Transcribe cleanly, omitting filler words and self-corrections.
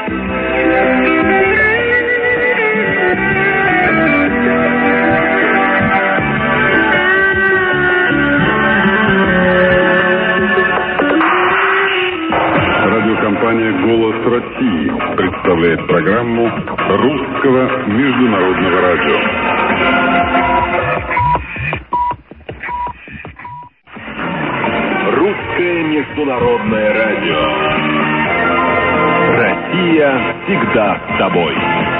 Радиокомпания «Голос России» представляет программу Русского международного радио. Русское международное радио. Россия всегда с тобой.